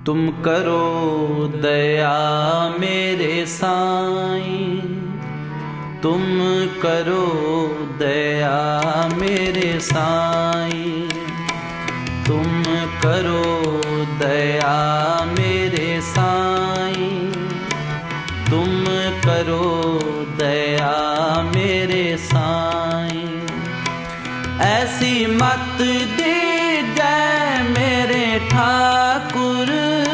तुम करो दया मेरे साईं, तुम करो दया मेरे साईं, तुम करो दया मेरे साईं, तुम करो दया मेरे साईं। ऐसी मत दीजै मेरे ठाकुर,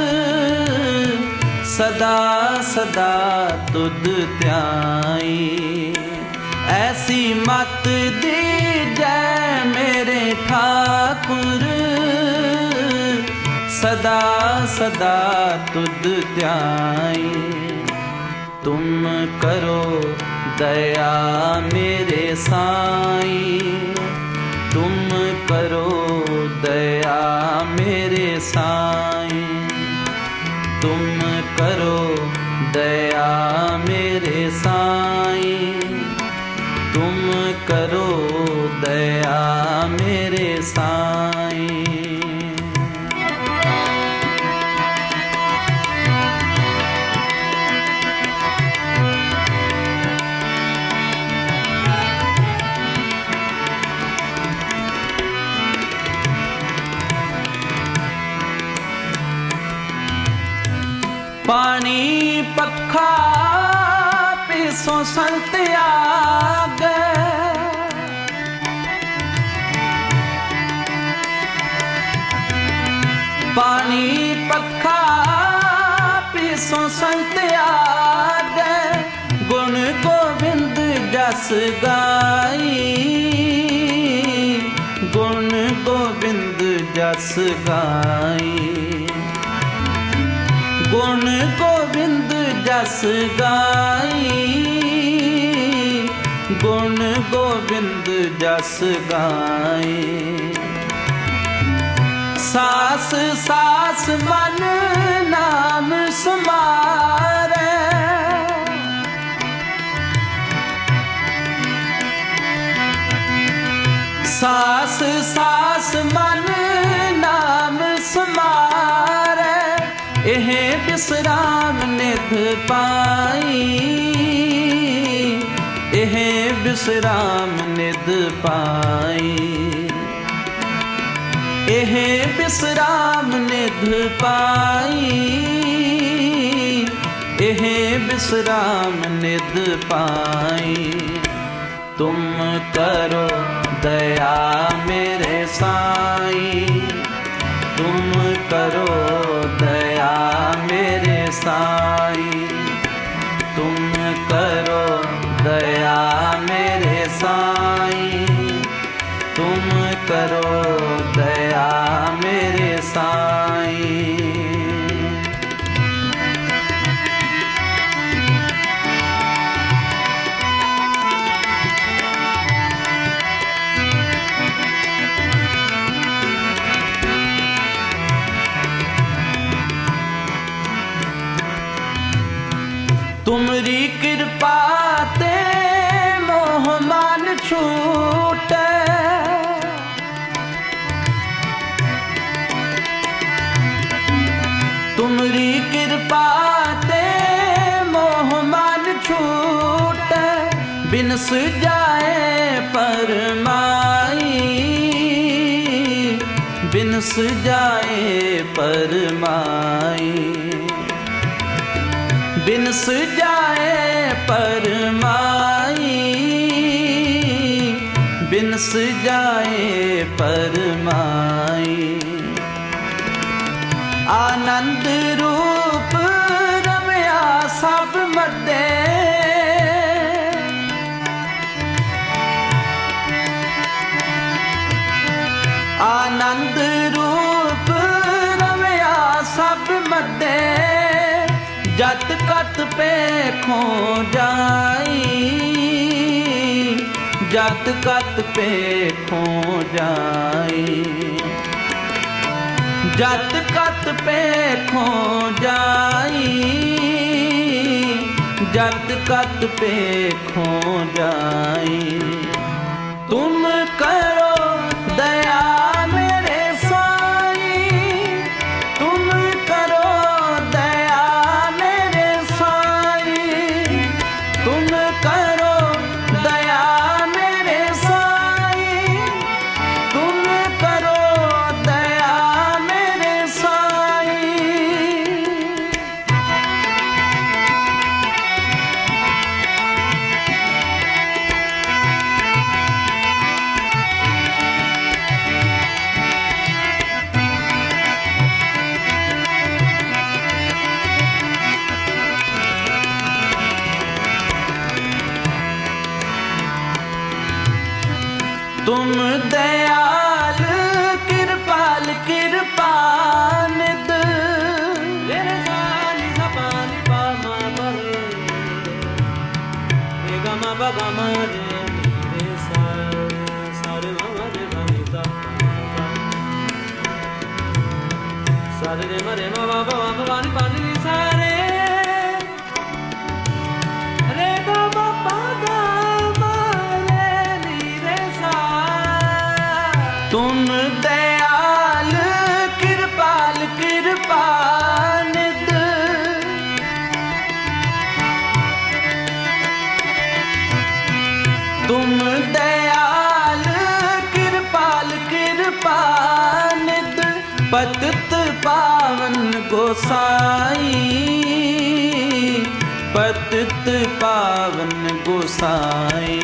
सदा सदा तुध ध्याई। ऐसी मत दीजै मेरे ठाकुर, सदा सदा तुध ध्याई। तुम करो दया मेरे साईं, तुम करो दया मेरे साईं, तुम करो दया मेरे साईं, तुम करो दया मेरे साईं। पानी पखा पिसों संत आगे, पानी पखा पिसों संत आगे। गुण गोविंद जस गाई, गुण गोविंद जस गाई, गुण गोविंद जस गाई, गुण गोविंद जस गाई। सास सास मन नाम समारे, सास सास मन नाम समारे। एह विश्राम निध पाई, एह विश्राम निध पाई, एह विश्राम निध पाई, एह विश्राम निध पाई। तुम करो दया मेरे साईं, तुम करो दया मेरे साईं, तुम करो दया मेरे साईं, तुम करो दया मेरे साईं। तुमरी कृपा ते मोह मान छूटे, तुमरी कृपा ते मोह मान छूटे। बिनस जाए परमाई, बिनस जाए परमाई, बिनस जाए परमाई, बिनस जाए परमाई। आनंद रूप रमया सब मते, आनंद रूप रमया सब मते। जत कत पेखों जाई, जत कत पेखों जाई, जत कत पेखों जाई, जत कत पेखों जाई। तुम करो दया मेरे साईं, तुम करो तुम दयाल कृपाल कृपानिध। रे सा नि सा पा नि पा मा प रे ग म प ग म रे नि रे सा सा रे म रे ग नि सा सा रे म रे म प नि पा नि सा रे रे ग म प ग म रे नि रे सा। तुम दयाल कृपाल कृपानिध। तुम दयाल कृपाल कृपानिध। पतित पावन गोसाई, पतित पावन गोसाई,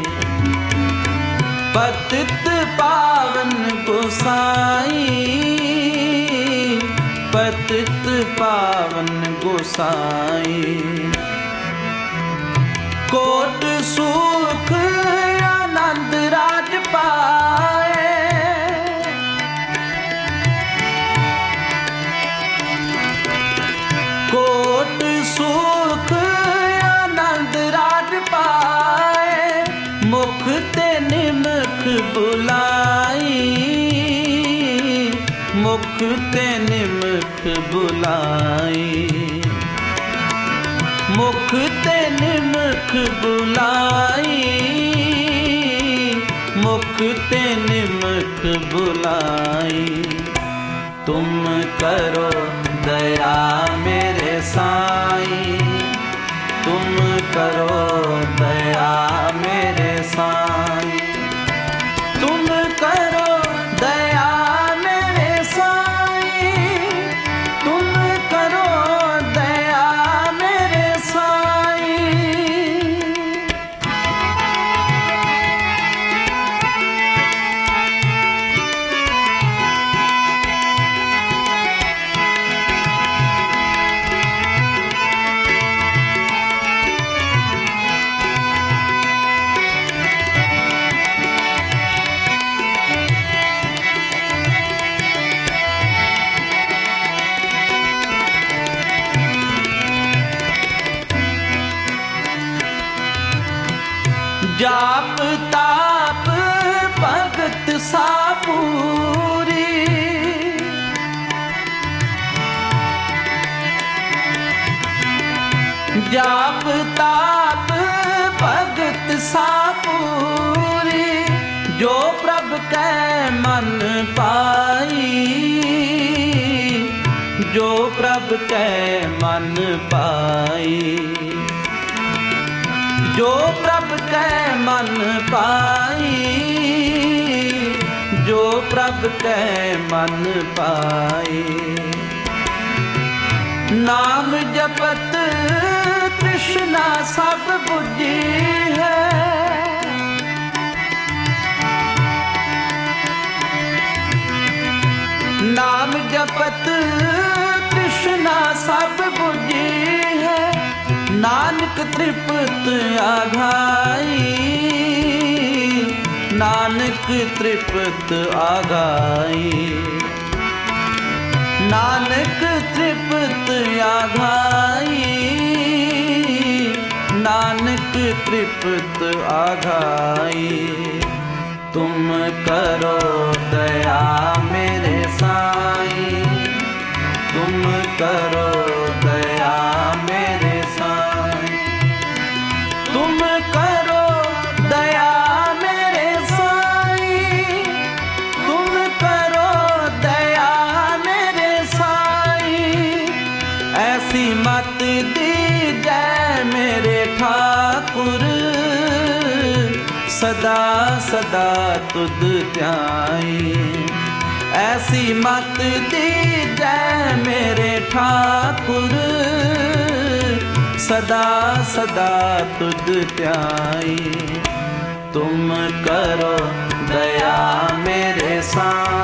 पतित पावन गोसाई, पतित पावन गोसाई। कोट सुख आनंद राज पाए, कोट सुख आनंद राज पाए। मुख ते निमख बुलाई, मुख ते निमख बुलाई, मुख ते निमख बुलाई, मुख ते निमख बुलाई। तुम करो दया मेरे साईं, तुम करो दया मेरे साईं, तुम करो दया मेरे साईं, तुम करो दया मेरे साईं। जाप ताप भगत सापूरी, जाप ताप भगत सापूरी। जो प्रभ कै मन पाई, जो प्रभ कै मन पाई, जो प्रभ कै मन पाई, जो प्रभ कै मन पाई। नाम जपत तृष्णा सब बुझी है, नाम जपत तृष्णा सब बुझी है। नानक तृप्त आघाई, नानक तृप्त आघाई, नानक तृप्त आघाई, नानक तृप्त आघाई। तुम करो दया मेरे साईं, तुम करो दया मेरे साईं, तुम करो दया मेरे साईं, तुम करो दया मेरे साईं। ऐसी मत दीजै मेरे ठाकुर, सदा सदा तुध ध्याई। ऐसी मत दीजै मेरे ठाकुर, सदा सदा तुध ध्याई। तुम करो दया मेरे साईं,